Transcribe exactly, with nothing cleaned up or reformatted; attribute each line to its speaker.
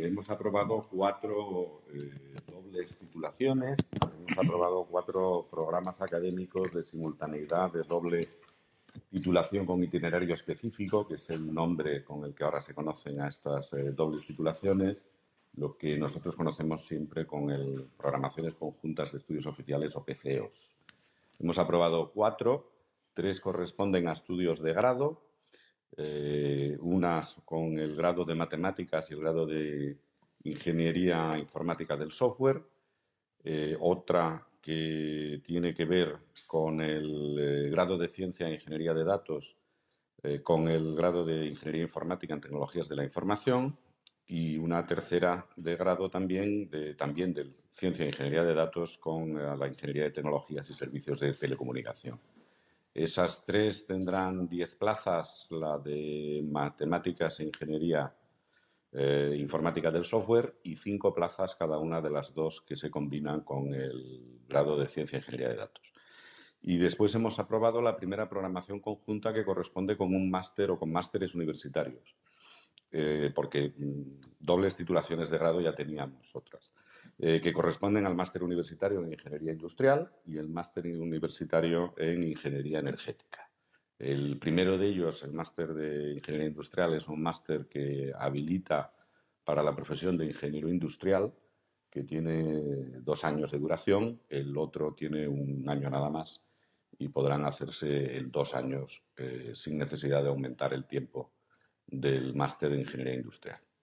Speaker 1: hemos aprobado cuatro eh, dobles titulaciones, hemos aprobado cuatro programas académicos de simultaneidad de doble titulación con itinerario específico, que es el nombre con el que ahora se conocen a estas eh, dobles titulaciones, lo que nosotros conocemos siempre con el Programaciones Conjuntas de Estudios Oficiales o P C E Os. Hemos aprobado cuatro, tres corresponden a estudios de grado, eh, unas con el grado de Matemáticas y el grado de Ingeniería Informática del Software, eh, otra que tiene que ver con el eh, grado de Ciencia e Ingeniería de Datos, eh, con el grado de Ingeniería Informática en Tecnologías de la Información, y una tercera de grado también de, también de Ciencia e Ingeniería de Datos con eh, la Ingeniería de Tecnologías y Servicios de Telecomunicación. Esas tres tendrán diez plazas, la de Matemáticas e Ingeniería eh, Informática del Software, y cinco plazas cada una de las dos que se combinan con el grado de Ciencia e Ingeniería de Datos. Y después hemos aprobado la primera programación conjunta, que corresponde con un máster o con másteres universitarios. Eh, porque mm, dobles titulaciones de grado ya teníamos otras, eh, que corresponden al máster universitario en Ingeniería Industrial y el máster universitario en Ingeniería Energética. El primero de ellos, el máster de Ingeniería Industrial, es un máster que habilita para la profesión de ingeniero industrial, que tiene dos años de duración. El otro tiene un año nada más y podrán hacerse en dos años eh, sin necesidad de aumentar el tiempo del máster de Ingeniería Industrial.